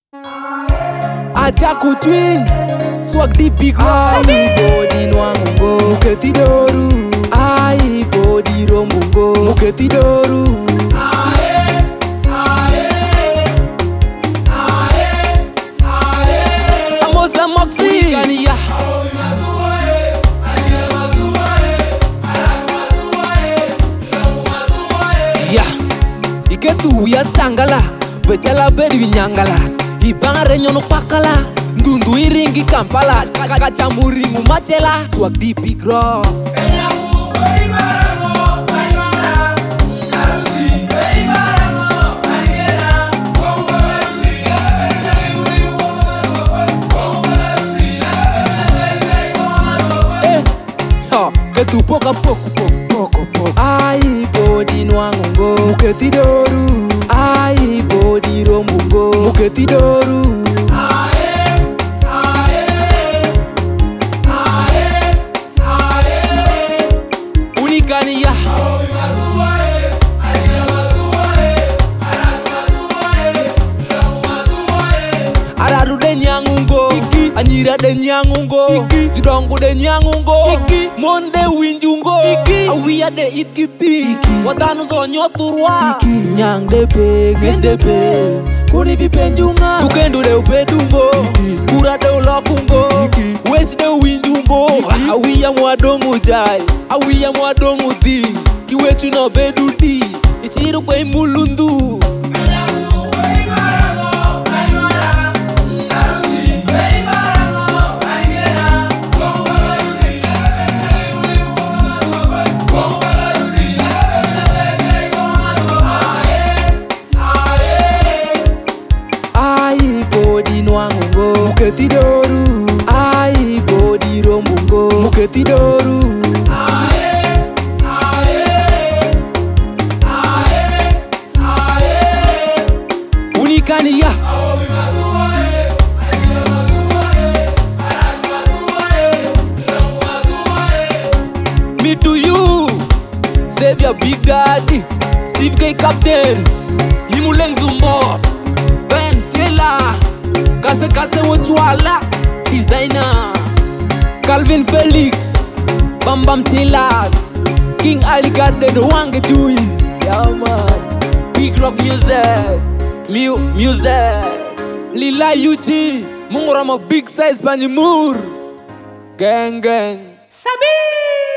Achaku twin swag deep big round body nwangungo muketi doru ai body rombungo muketi doru ae amosa moxi kaniya ya iketu ya sangala bechala bedi vinyangala ibangare nyono pakala ndundu iringi Kampala kakacha muringu machela swag deep big raw ketu poka poku ai body nwangungo muketi doru ai body rombungo muketi doru unikaniya aradu de nyangungo anyira de nyangungo judongu de nyangungo monde winjungo awiya de itkiti watanu zo nyoturwa nyang de pe ges de pe kuni bipenjunga tukendu de upedungo kura de ulokungo wes de winjungo awiya mwadongu jai awiya mwadongu di kiwetu no bedudi ichiru kwe mulundu nwangungo muketi doru ai body rombungo muketi doru unikaniya me to you save your big daddy Steve K Captain Nimuleng Zumbo Ben Jela Kase Wachwala Designer Calvin Felix Bam Bam Chilas King Ali Garden Wange Tuis Yeah man Big Rock Music Music Lila UG Mungorama Big Size Panjimur Gang Sabi